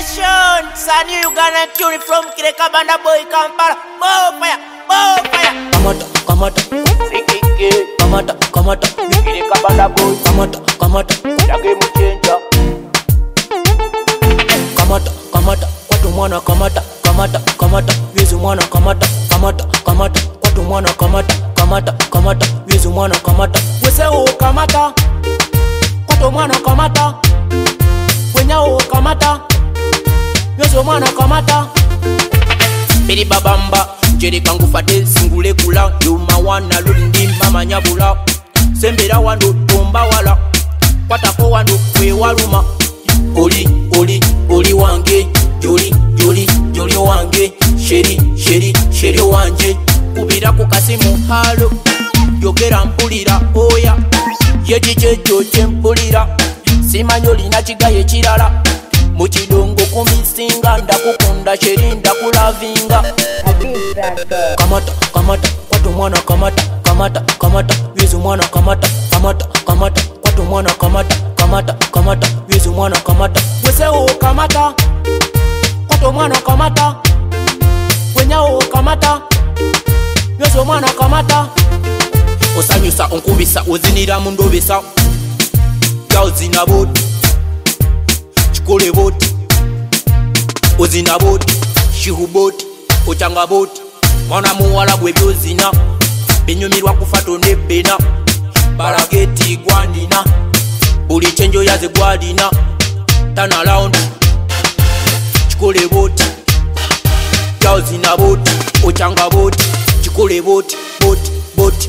Nation. Son, you gonna tune it from Kireka Banda Boy Kampala. Bow fire, bow fire. Kamata, kamata, Sikike. kamata, kamata, Kireka Banda Boy. kamata, kamata, Yage Muchenja. kamata, kamata, kwatu mwana kamata, kamata, kamata, wizu mwana kamata, kamata, kamata, kwatu mwana kamata, kamata, kamata, wizu mwana kamata. Wese o kamata, kwatu mwana kamata, wenya o kamata, wizu mwana kamata. Biri babamba, jeri kangu fate singule kula. Yuma wana lundi mama nyabula. Sembera wandu bomba wala. Patako wandu kwe waluma. Oli, oli, oli wange. Joli, joli, joli wange. Sheri, sheri, sheri wange. Kubira kukasimu halo. Yogera mpulira oya. Yedi checho chempulira. Simanyoli na chigaye chirala. Muchidongo kumisinga ndakukunda sheri ndakulavinga. Kamata, kamata, kwatu mwana kamata, kamata, kamata, wizu mwana kamata, kamata, kamata, kwatu mwana kamata, kamata, kamata, wizu mwana kamata. Wese o kamata, kwatu mwana kamata, wenya o kamata, wizu mwana kamata. Osanyusa onkubisa ozinira mundobesa. Gauzina boti chikole boti ozina boti shihu boti ochanga boti mwana muwala gwe byozina binyumirwa kufato nebena balageti gwandina buli chenjo yaze gwadina tana round chikole boti gauzina boti ochanga boti chikole boti boti boti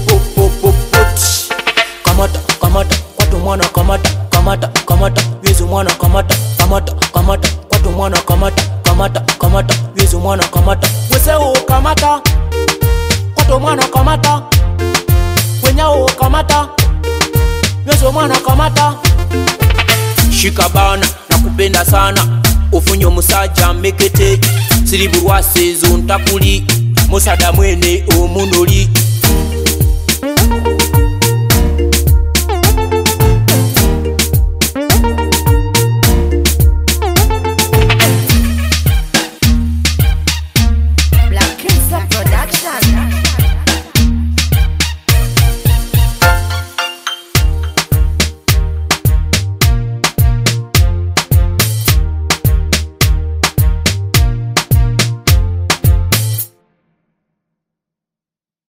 boti. Kamata, kamata, kwatu mwana kamata, kamata, kamata, wizu mwana kamata, kamata, kamata, kwatu mwana kamata, kamata, kamata, wizu mwana kamata. Wese o kamata, kwatu mwana kamata, wenya o kamata, wizu mwana kamata. Shikabana nakupenda sana ufunyo musaja mekete siribulwa sezo ntakuli musada mwene omunoli.